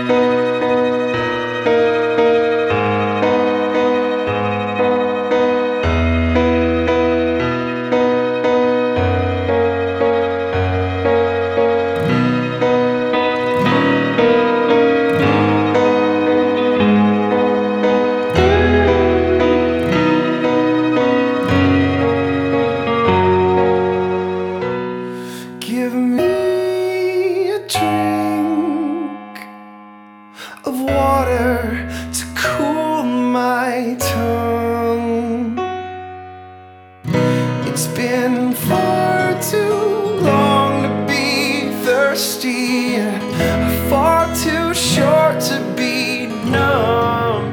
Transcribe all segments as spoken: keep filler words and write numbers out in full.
Give me a drink of water to cool my tongue. It's been far too long to be thirsty, far too short to be numb.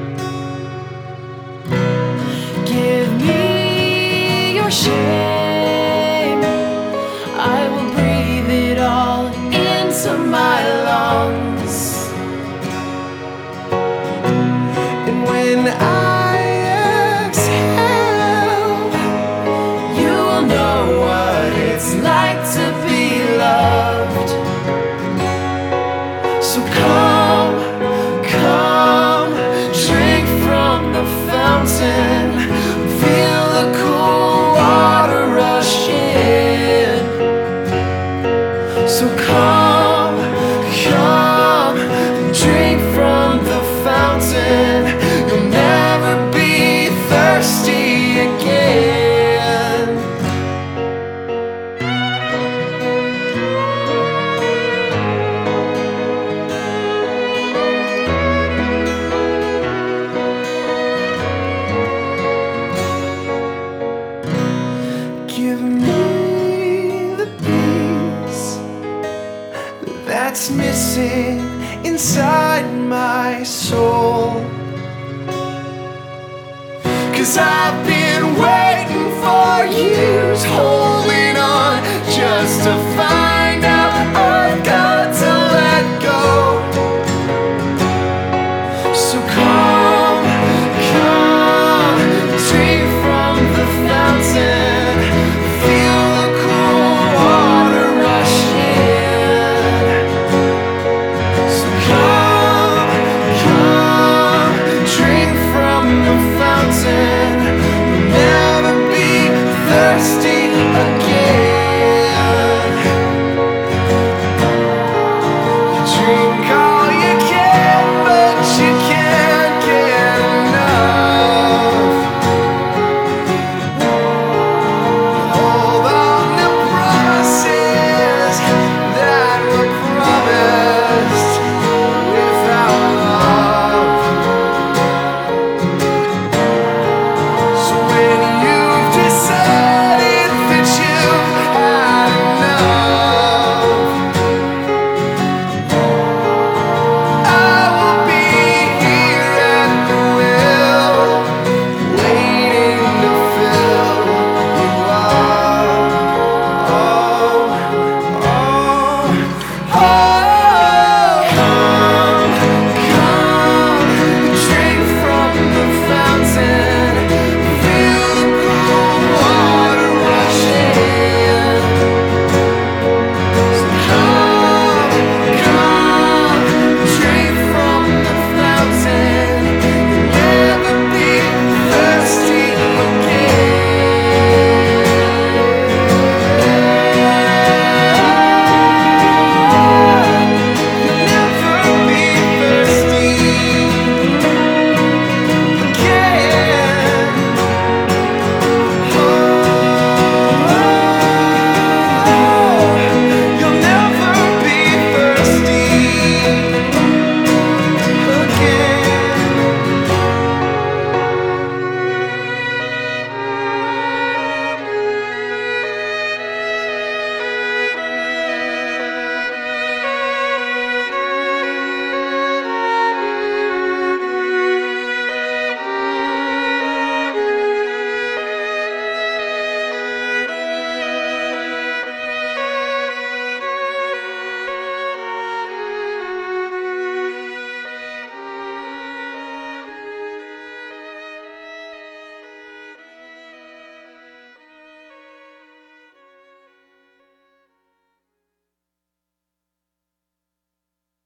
Give me your shame, I will breathe it all into my lungs. And when I exhale, You will know what it's like to be loved. so come, come, drink from the fountain, feel the cool water rush in. So come, come, drink from the fountain, you'll never be thirsty again. Give me the peace that's missing inside my soul, 'cause I've been waiting for years, holding on just to find